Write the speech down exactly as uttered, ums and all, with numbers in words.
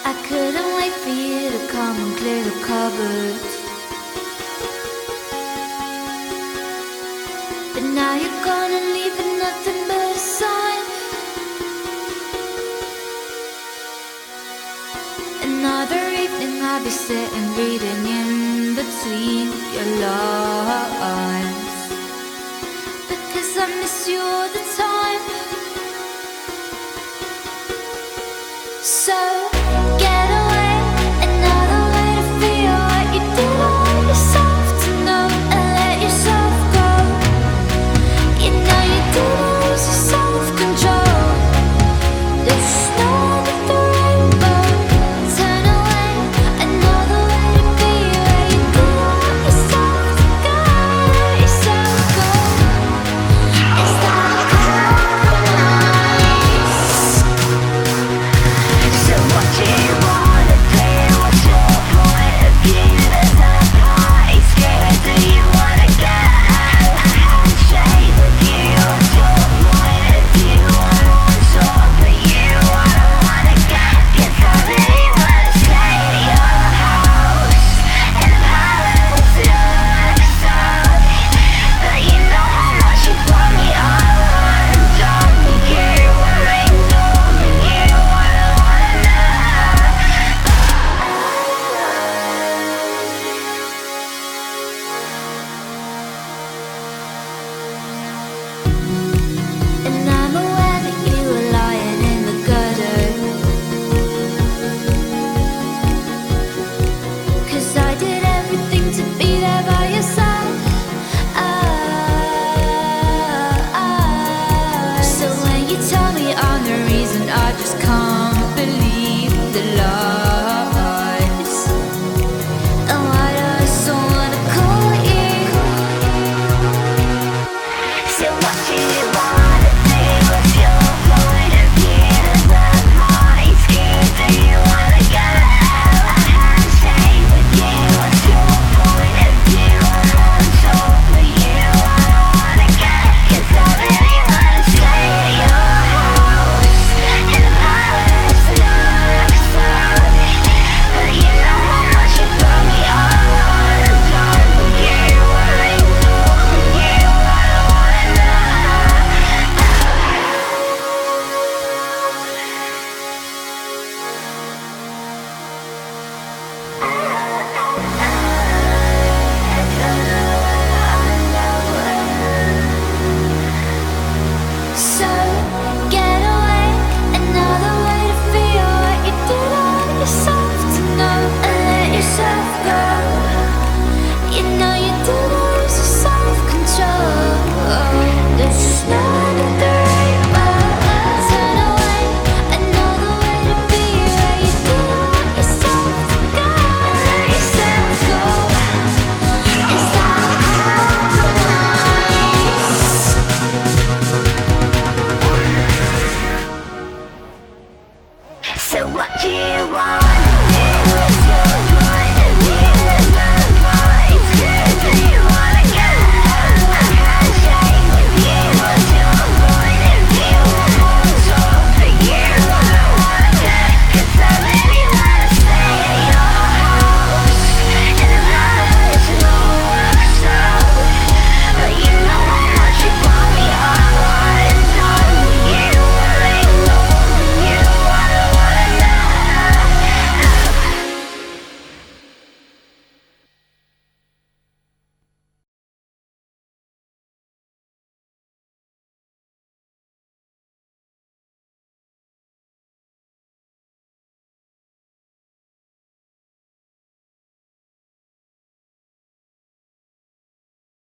I couldn't wait for you to come and clear the cupboard. But now you're gone and leaving nothing but a sign. Another evening I'll be sitting reading in between your lines, because I miss you all the time. So get away, another way to feel what you do on yourself, to know and let yourself go. You know you do lose your self-control. There's no end of the rainbow. Turn away, another way to be where you do let yourself go, let yourself go. Is that a compromise? So what do you wanna do? What's your point of view? There's no place. Where do you wanna go? A handshake with you. What's your point of view? I want talk with you. I don't wanna go. 'Cause I really wanna stay at your house. And the palace looks so, but you know how much you want me all on. Don't you worry, don't you? I don't wanna know. And I'm aware that you were lying in the gutter, 'cause I did everything to be there by your side. Ah, ah. So when you tell me I'm the reason, I just can't believe the lies. And why do I so wanna call you? So what do you wanna do? What's your point of view? There's no place. Where do you wanna go? A handshake with you. What's your point of view? I want talk with you. I don't wanna go. 'Cause I really wanna stay at your house. And the palace looks so, but you know how much you put me all on. Don't you worry, talk with you. I don't wanna know. So get away, another way to feel what you did on yourself, to know and let yourself go. You know you do lose your self-control. There's no end of the rainbow. Turn away, another way to be where you do let yourself go, let yourself go. Is that a compromise? So what do you want?